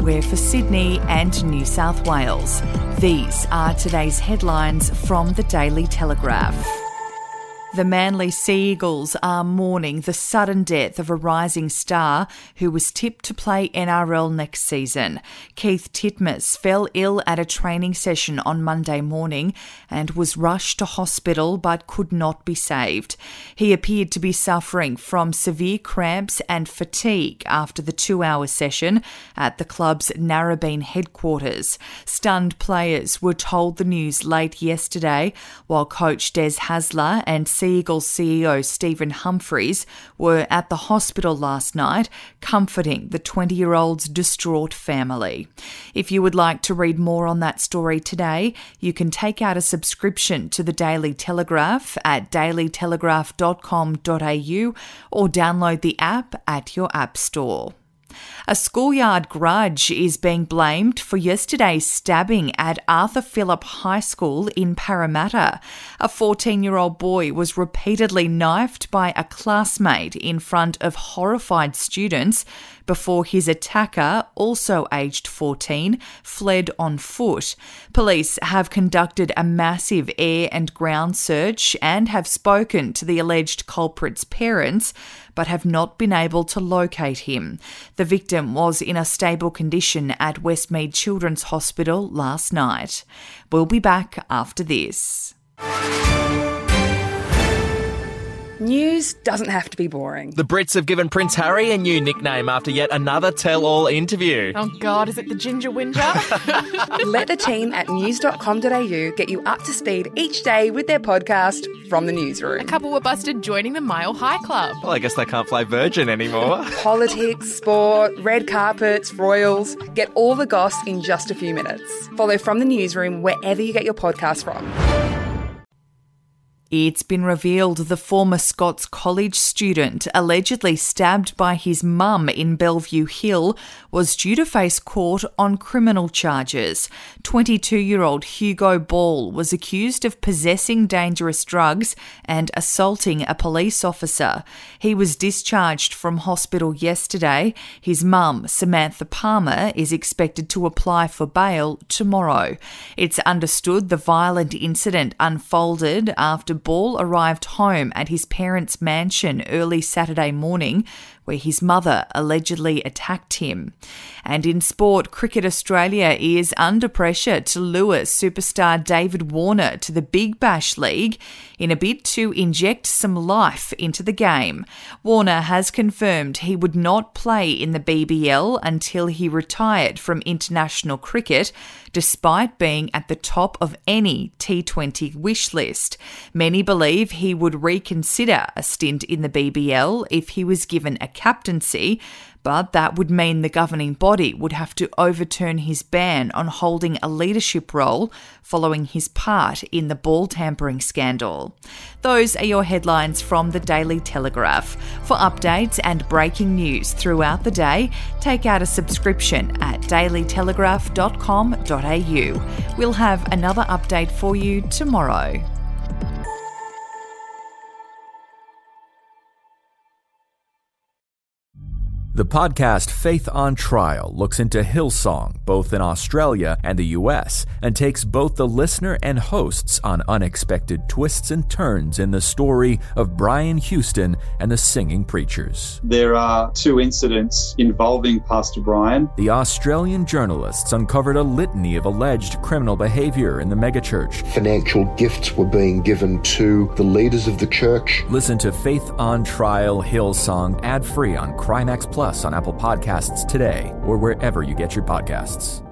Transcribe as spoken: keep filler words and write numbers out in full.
we're for Sydney and New South Wales. These are today's headlines from the Daily Telegraph. The Manly Sea Eagles are mourning the sudden death of a rising star who was tipped to play N R L next season. Keith Titmus fell ill at a training session on Monday morning and was rushed to hospital but could not be saved. He appeared to be suffering from severe cramps and fatigue after the two-hour session at the club's Narrabeen headquarters. Stunned players were told the news late yesterday, while coach Des Hasler and Sea Eagles C E O Stephen Humphries were at the hospital last night, comforting the twenty-year-old's distraught family. If you would like to read more on that story today, you can take out a subscription to the Daily Telegraph at daily telegraph dot com dot a u or download the app at your app store. A schoolyard grudge is being blamed for yesterday's stabbing at Arthur Phillip High School in Parramatta. A fourteen-year-old boy was repeatedly knifed by a classmate in front of horrified students before his attacker, also aged fourteen, fled on foot. Police have conducted a massive air and ground search and have spoken to the alleged culprit's parents, but have not been able to locate him. The victim was in a stable condition at Westmead Children's Hospital last night. We'll be back after this. News doesn't have to be boring. The Brits have given Prince Harry a new nickname after yet another tell-all interview. Oh God, is it the Ginger Whinger? Let the team at news dot com dot a u get you up to speed each day with their podcast, From the Newsroom. A couple were busted joining the Mile High Club. Well, I guess they can't play Virgin anymore. Politics, sport, red carpets, royals. Get all the goss in just a few minutes. Follow From the Newsroom wherever you get your podcast from. It's been revealed the former Scots College student, allegedly stabbed by his mum in Bellevue Hill, was due to face court on criminal charges. twenty-two-year-old Hugo Ball was accused of possessing dangerous drugs and assaulting a police officer. He was discharged from hospital yesterday. His mum, Samantha Palmer, is expected to apply for bail tomorrow. It's understood the violent incident unfolded after Ball arrived home at his parents' mansion early Saturday morning, where his mother allegedly attacked him. And in sport, Cricket Australia is under pressure to lure superstar David Warner to the Big Bash League in a bid to inject some life into the game. Warner has confirmed he would not play in the B B L until he retired from international cricket, despite being at the top of any T twenty wish list. Many believe he would reconsider a stint in the B B L if he was given a captaincy, but that would mean the governing body would have to overturn his ban on holding a leadership role following his part in the ball tampering scandal. Those are your headlines from the Daily Telegraph. For updates and breaking news throughout the day, take out a subscription at daily telegraph dot com dot a u. We'll have another update for you tomorrow. The podcast Faith on Trial looks into Hillsong, both in Australia and the U S, and takes both the listener and hosts on unexpected twists and turns in the story of Brian Houston and the Singing Preachers. There are two incidents involving Pastor Brian. The Australian journalists uncovered a litany of alleged criminal behaviour in the megachurch. Financial gifts were being given to the leaders of the church. Listen to Faith on Trial Hillsong ad-free on Crimex Plus on Apple Podcasts today or wherever you get your podcasts.